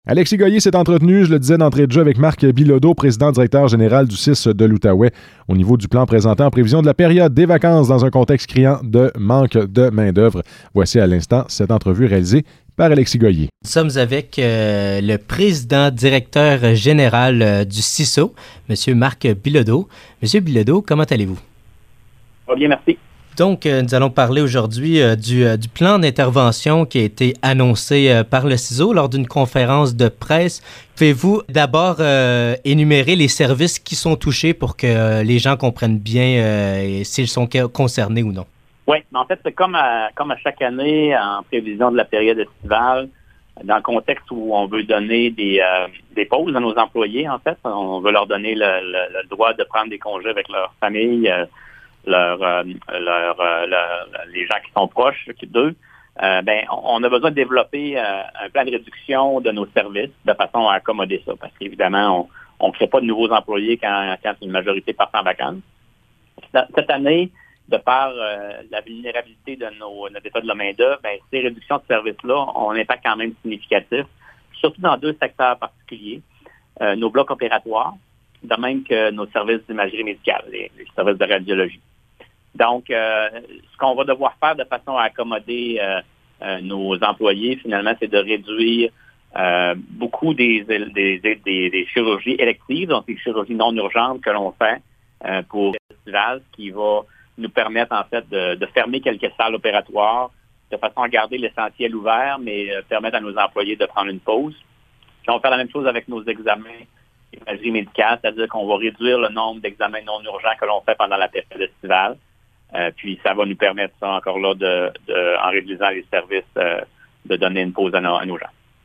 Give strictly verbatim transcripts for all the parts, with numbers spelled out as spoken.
Alexis Goyer s'est entretenu, je le disais d'entrée de jeu, avec Marc Bilodeau, président-directeur général du C I S de l'Outaouais, au niveau du plan présenté en prévision de la période des vacances dans un contexte criant de manque de main-d'œuvre. Voici à l'instant cette entrevue réalisée par Alexis Goyer. Nous sommes avec euh, le président-directeur général euh, du C I S O, M. Marc Bilodeau. M. Bilodeau, comment allez-vous? Ça va bien, merci. Donc, euh, nous allons parler aujourd'hui euh, du, euh, du plan d'intervention qui a été annoncé euh, par le C I S O lors d'une conférence de presse. Pouvez-vous d'abord euh, énumérer les services qui sont touchés pour que euh, les gens comprennent bien euh, s'ils sont concernés ou non? Oui, mais en fait, c'est comme à, comme à chaque année, en prévision de la période estivale, dans le contexte où on veut donner des, euh, des pauses à nos employés, en fait. On veut leur donner le, le, le droit de prendre des congés avec leur famille, euh, leur, euh, leur, euh, leur, les gens qui sont proches d'eux. Euh, ben, on a besoin de développer euh, un plan de réduction de nos services de façon à accommoder ça, parce qu'évidemment, on ne crée pas de nouveaux employés quand, quand une majorité part en vacances. Cette année, de par euh, la vulnérabilité de nos, notre état de la main-d'œuvre, ben, ces réductions de services-là ont un impact quand même significatif, surtout dans deux secteurs particuliers. Euh, nos blocs opératoires, de même que nos services d'imagerie médicale, les, les services de radiologie. Donc, euh, ce qu'on va devoir faire de façon à accommoder euh, euh, nos employés, finalement, c'est de réduire euh, beaucoup des, des, des, des chirurgies électives, donc des chirurgies non urgentes que l'on fait euh, pour le festival, ce qui va nous permettre, en fait, de, de fermer quelques salles opératoires de façon à garder l'essentiel ouvert, mais euh, permettre à nos employés de prendre une pause. Puis on va faire la même chose avec nos examens d'imagerie médicale, c'est-à-dire qu'on va réduire le nombre d'examens non urgents que l'on fait pendant la période estivale. Euh, puis ça va nous permettre, ça, encore là, de, de, en réduisant les services, euh, de donner une pause à nos, à nos gens.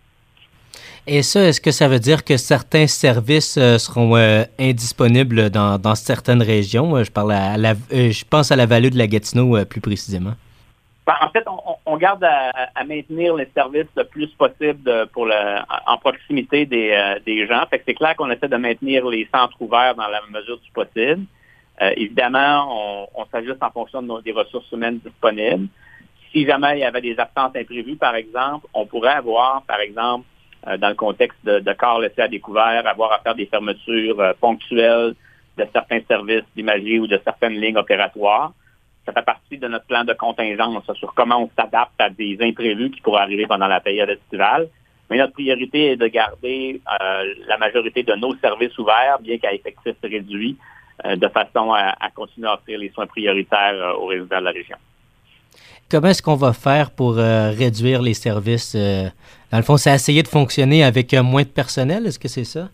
Et ça, est-ce que ça veut dire que certains services euh, seront euh, indisponibles dans, dans certaines régions? Je parle à, à la, euh, je pense à la vallée de la Gatineau euh, plus précisément. Ben, en fait, on, on garde à, à maintenir les services le plus possible de, pour le, en proximité des, euh, des gens. Fait que c'est clair qu'on essaie de maintenir les centres ouverts dans la mesure du possible. Euh, évidemment, on, on s'ajuste en fonction de nos, des ressources humaines disponibles. Si jamais il y avait des absences imprévues, par exemple, on pourrait avoir, par exemple, euh, dans le contexte de, de corps laissés à découvert, avoir à faire des fermetures euh, ponctuelles de certains services d'imagerie ou de certaines lignes opératoires. Ça fait partie de notre plan de contingence sur comment on s'adapte à des imprévus qui pourraient arriver pendant la période estivale. Mais notre priorité est de garder euh, la majorité de nos services ouverts, bien qu'à effectif réduit, euh, de façon à, à continuer à offrir les soins prioritaires euh, aux résidents de la région. Comment est-ce qu'on va faire pour euh, réduire les services? Euh, dans le fond, c'est essayer de fonctionner avec euh, moins de personnel, est-ce que c'est ça?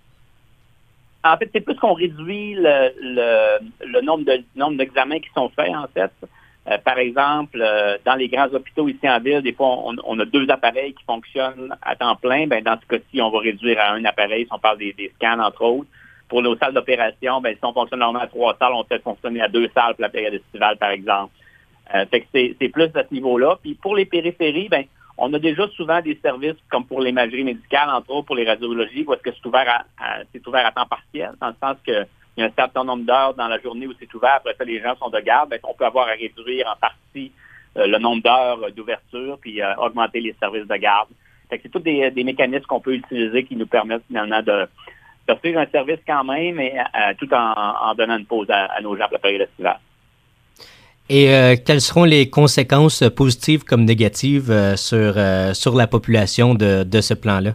En fait, c'est plus qu'on réduit le, le, le nombre de nombre d'examens qui sont faits, en fait. Euh, par exemple, euh, dans les grands hôpitaux ici en ville, des fois, on, on a deux appareils qui fonctionnent à temps plein. Ben, dans ce cas-ci, on va réduire à un appareil, si on parle des, des scans, entre autres. Pour nos salles d'opération, ben, si on fonctionne normalement à trois salles, on fait fonctionner à deux salles pour la période estivale, par exemple. Euh, fait que c'est, c'est plus à ce niveau-là. Puis pour les périphéries, ben, on a déjà souvent des services comme pour l'imagerie médicale, entre autres pour les radiologies, où est-ce que c'est ouvert à, à c'est ouvert à temps partiel, dans le sens que il y a un certain nombre d'heures dans la journée où c'est ouvert, après ça, les gens sont de garde, ben, on peut avoir à réduire en partie euh, le nombre d'heures euh, d'ouverture, puis euh, augmenter les services de garde. Fait que c'est tous des, des mécanismes qu'on peut utiliser qui nous permettent finalement de d'offrir un service quand même, mais euh, tout en, en donnant une pause à, à nos gens pour la période estivale. Et euh, quelles seront les conséquences positives comme négatives euh, sur, euh, sur la population de, de ce plan-là?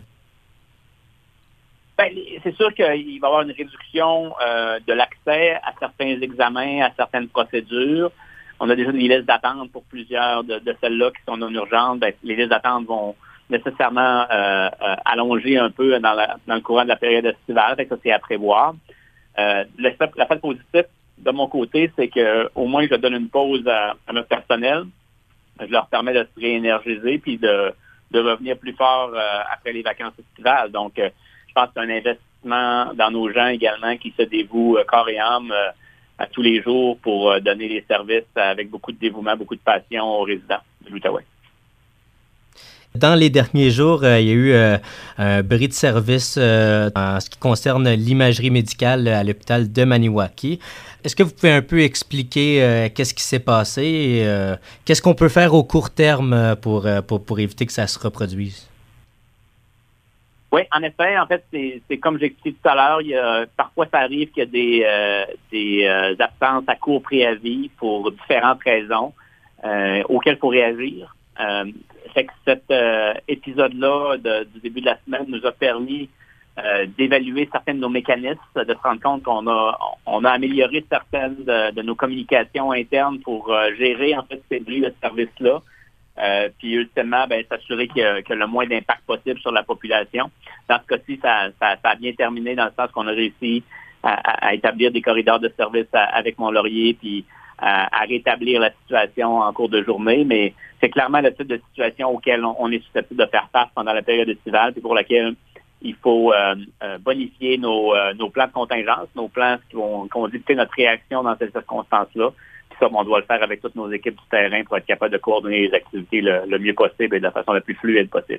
Bien, c'est sûr qu'il va y avoir une réduction euh, de l'accès à certains examens, à certaines procédures. On a déjà des listes d'attente pour plusieurs de, de celles-là qui sont non urgentes. Bien, les listes d'attente vont nécessairement euh, euh, allonger un peu dans, la, dans le courant de la période estivale. Fait que ça, c'est à prévoir. Euh, l'effet, l'effet positif de mon côté, c'est que au moins je donne une pause à, à notre personnel. Je leur permets de se réénergiser puis de, de revenir plus fort euh, après les vacances estivales. Donc, euh, je pense que c'est un investissement dans nos gens également qui se dévouent euh, corps et âme euh, à tous les jours pour euh, donner les services avec beaucoup de dévouement, beaucoup de passion aux résidents de l'Outaouais. Dans les derniers jours, euh, il y a eu euh, un bris de service euh, en ce qui concerne l'imagerie médicale à l'hôpital de Maniwaki. Est-ce que vous pouvez un peu expliquer euh, qu'est-ce qui s'est passé et euh, qu'est-ce qu'on peut faire au court terme pour, pour, pour éviter que ça se reproduise? Oui, en effet, en fait, c'est, c'est comme j'ai expliqué tout à l'heure, il y a, parfois ça arrive qu'il y a des, euh, des euh, absences à court préavis pour différentes raisons euh, auxquelles il faut réagir. Euh, fait que cet euh, épisode-là de, du début de la semaine nous a permis euh, d'évaluer certains de nos mécanismes, de se rendre compte qu'on a on a amélioré certaines de, de nos communications internes pour euh, gérer en fait ces bruits de service-là. Euh, puis ultimement, ben, s'assurer qu'il y, a, qu'il y a le moins d'impact possible sur la population. Dans ce cas-ci, ça, ça, ça a bien terminé dans le sens qu'on a réussi à, à, à établir des corridors de service à, avec Mont-Laurier, puis à, à rétablir la situation en cours de journée. Mais c'est clairement le type de situation auquel on, on est susceptible de faire face pendant la période estivale, puis pour laquelle il faut euh, euh, bonifier nos, euh, nos plans de contingence, nos plans qui vont, qui vont dicter notre réaction dans ces circonstances-là. Ça, on doit le faire avec toutes nos équipes du terrain pour être capable de coordonner les activités le, le mieux possible et de la façon la plus fluide possible.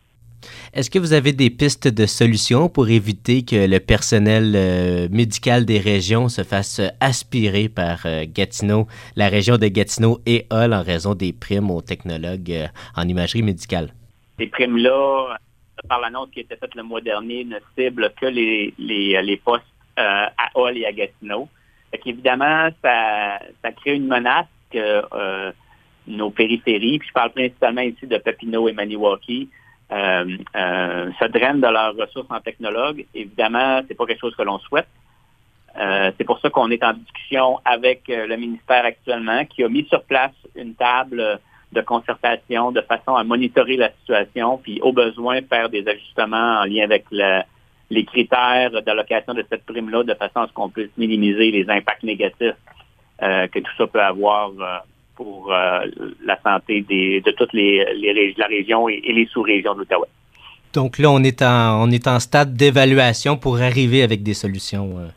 Est-ce que vous avez des pistes de solutions pour éviter que le personnel euh, médical des régions se fasse aspirer par euh, Gatineau, la région de Gatineau et Hull en raison des primes aux technologues euh, en imagerie médicale? Ces primes-là, par l'annonce qui a été faite le mois dernier, ne ciblent que les, les, les postes euh, à Hull et à Gatineau. Fait qu'évidemment, ça, ça crée une menace que euh, nos périphéries, puis je parle principalement ici de Papineau et Maniwaki, euh, euh, se drainent de leurs ressources en technologues. Évidemment, c'est pas quelque chose que l'on souhaite. Euh, c'est pour ça qu'on est en discussion avec euh, le ministère actuellement, qui a mis sur place une table de concertation de façon à monitorer la situation, puis au besoin faire des ajustements en lien avec la les critères d'allocation de cette prime-là de façon à ce qu'on puisse minimiser les impacts négatifs euh, que tout ça peut avoir euh, pour euh, la santé des, de toutes les, les la région et, et les sous-régions de l'Outaouais. Donc là, on est en on est en stade d'évaluation pour arriver avec des solutions. Euh.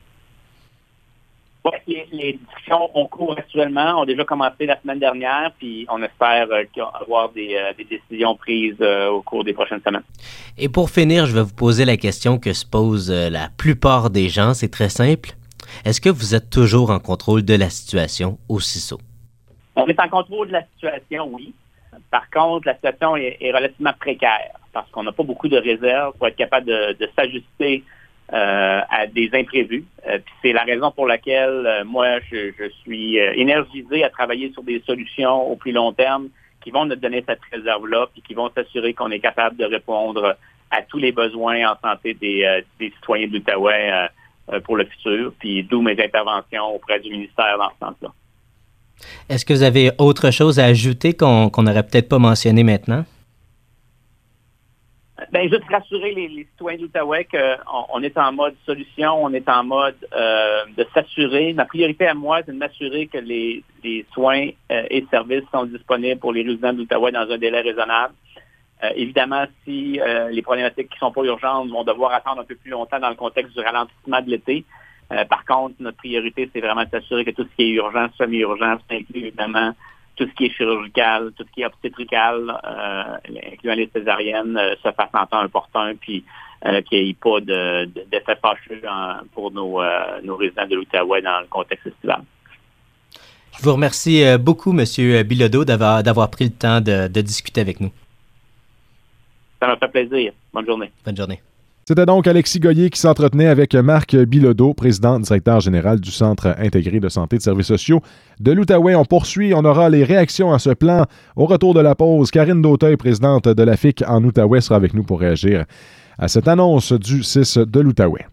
Oui, les, les discussions ont cours actuellement, ont déjà commencé la semaine dernière, puis on espère euh, avoir des, euh, des décisions prises euh, au cours des prochaines semaines. Et pour finir, je vais vous poser la question que se pose euh, la plupart des gens. C'est très simple. Est-ce que vous êtes toujours en contrôle de la situation au C I S O? On est en contrôle de la situation, oui. Par contre, la situation est, est relativement précaire parce qu'on n'a pas beaucoup de réserves pour être capable de, de s'ajuster Euh, à des imprévus. Euh, puis c'est la raison pour laquelle euh, moi, je, je suis euh, énergisé à travailler sur des solutions au plus long terme qui vont nous donner cette réserve-là puis qui vont s'assurer qu'on est capable de répondre à tous les besoins en santé des, euh, des citoyens de l'Outaouais euh, euh, pour le futur. Puis d'où mes interventions auprès du ministère dans ce sens-là. Est-ce que vous avez autre chose à ajouter qu'on qu'on n'aurait peut-être pas mentionné maintenant? Ben, juste rassurer les, les citoyens de l'Outaouais qu'on on est en mode solution, on est en mode euh, de s'assurer. Ma priorité à moi, c'est de m'assurer que les, les soins euh, et services sont disponibles pour les résidents de l'Outaouais dans un délai raisonnable. Euh, évidemment, si euh, les problématiques qui ne sont pas urgentes vont devoir attendre un peu plus longtemps dans le contexte du ralentissement de l'été. Euh, par contre, notre priorité, c'est vraiment de s'assurer que tout ce qui est urgent, semi-urgent, c'est inclus évidemment tout ce qui est chirurgical, tout ce qui est obstétrical, euh, incluant les césariennes, euh, se fasse en temps opportun, puis euh, qu'il n'y ait pas de, de, d'effet fâcheux en, pour nos, euh, nos résidents de l'Outaouais dans le contexte estival. Je vous remercie beaucoup, M. Bilodeau, d'avoir, d'avoir pris le temps de, de discuter avec nous. Ça m'a fait plaisir. Bonne journée. Bonne journée. C'était donc Alexis Goyer qui s'entretenait avec Marc Bilodeau, président directeur général du Centre intégré de santé et de services sociaux de l'Outaouais. On poursuit, on aura les réactions à ce plan au retour de la pause. Karine Dauteuil, présidente de la F I C en Outaouais, sera avec nous pour réagir à cette annonce du C I S de l'Outaouais.